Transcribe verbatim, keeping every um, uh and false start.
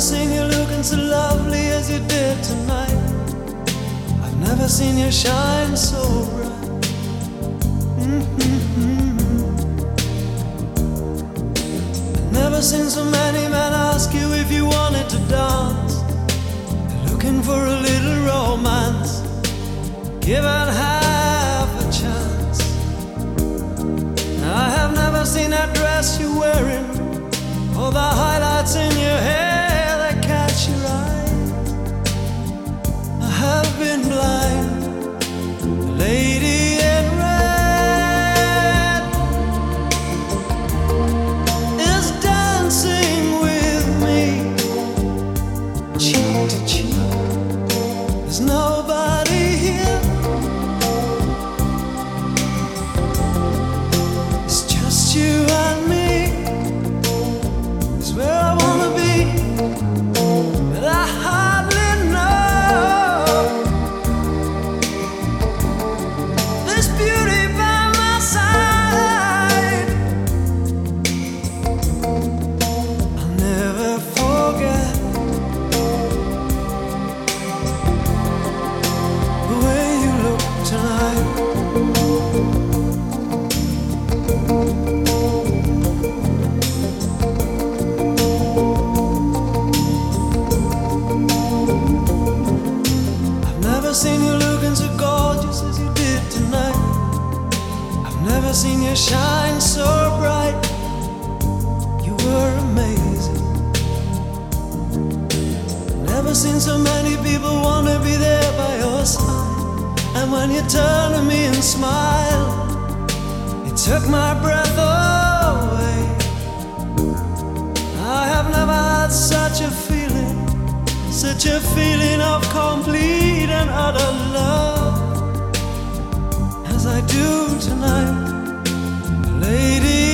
seen you looking so lovely as you did tonight. I've never seen you shine so bright. Mm-hmm. I've never seen so many men ask you if you wanted to dance. They're looking for a little romance, given half a chance. I have never seen that dress you're wearing, or the highlights in your hair that catch your eye. I have been blind. The lady in red is dancing with me, cheek to cheek. There's nobody here. It's just you and me. It's where I wanna be, but I hardly know. This beauty by my side, I'll never forget the way you look tonight. I've never seen you looking so gorgeous as you did tonight. I've never seen you shine so bright. You were amazing. Never seen so many people want to be there by your side. And when you turned to me and smiled, it took my breath away. I have never had such a feeling, such a feeling of complete and utter love as I do tonight, lady.